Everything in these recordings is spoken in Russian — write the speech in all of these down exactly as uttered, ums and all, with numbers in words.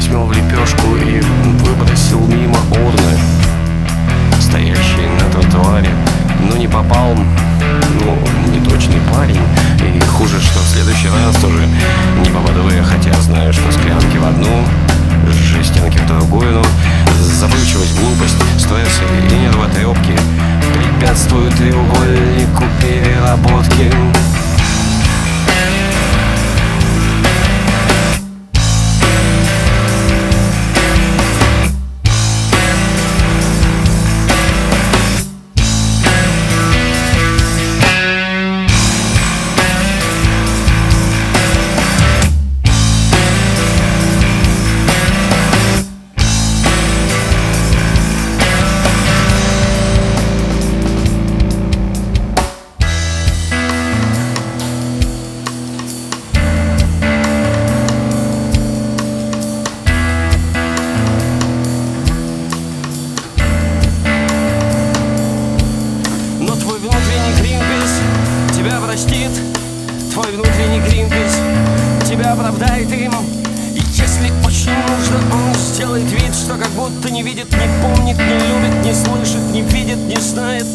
смел в лепешку и выбросил мимо урны, стоящие на тротуаре. Но не попал, ну, неточный парень. И хуже, что в следующий раз тоже не попаду я, хотя знаю, что склянки в одну, жестянки в другую. Но забывчивость, глупость, стресс и нервотрепки препятствуют треугольнику переработки. Простит твой внутренний Гринпис, тебя оправдает им. И если очень нужно, он сделает вид, что как будто не видит, не помнит, не любит, не слышит, не видит, не знает.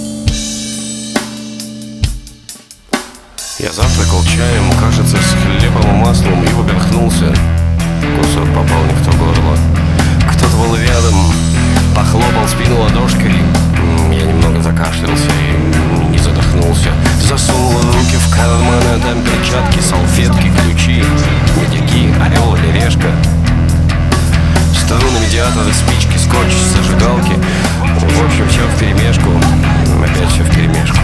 Я завтракал чаем, кажется, с хлебом и маслом, и поперхнулся. Кусок попал не в то горло. Кто-то был рядом, похлопал спину ладошкой. Я немного закашлялся и не задохнулся. Засунул руки в карманы, там перчатки, салфетки, ключи, медики, орел или решка, струны, медиаторы, спички, скотч, зажигалки. В общем, все вперемешку. Опять все вперемешку.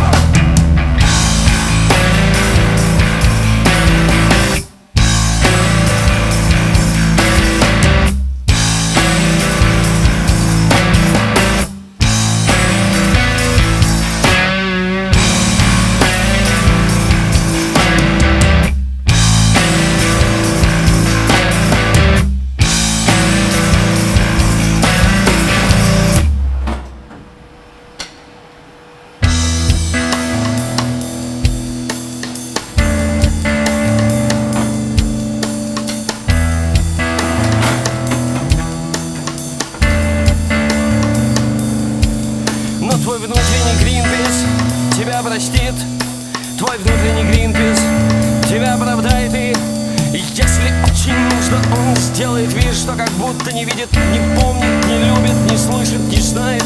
Твой внутренний Гринпис тебя простит, твой внутренний Гринпис тебя оправдает. И если очень нужно, он сделает вид, что как будто не видит, не помнит, не любит, не слышит, не знает.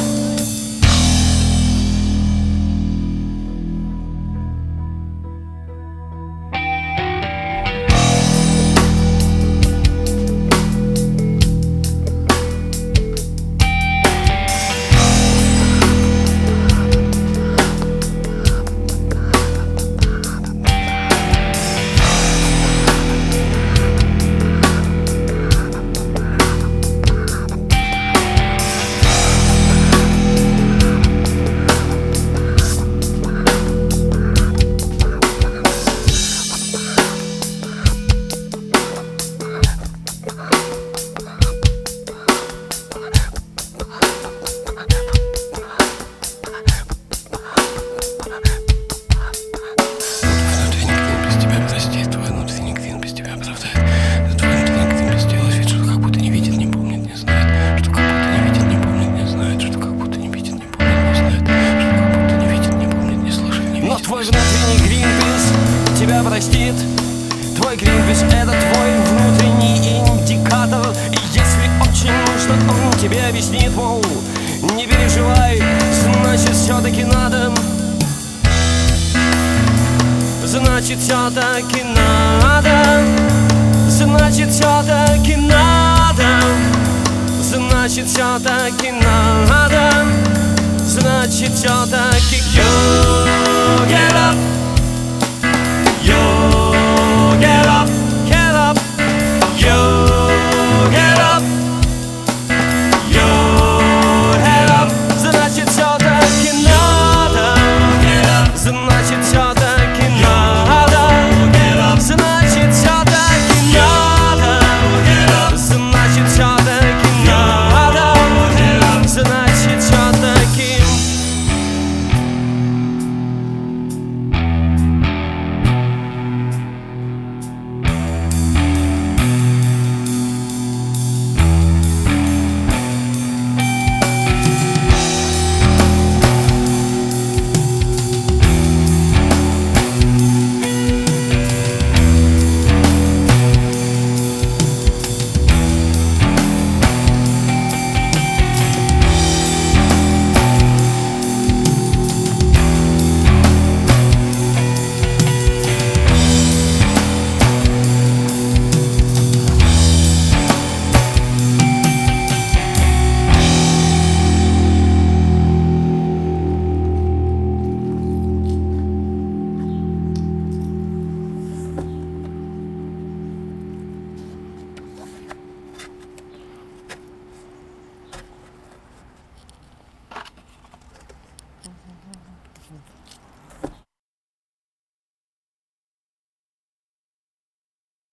Твой внутренний Гринпис тебя простит. Твой Гринпис — это твой внутренний индикатор. И если очень нужно, он тебе объяснит, мол, не переживай, значит все-таки надо. Значит все-таки надо. Значит все-таки надо. Значит все-таки надо. Значит все-таки you get up.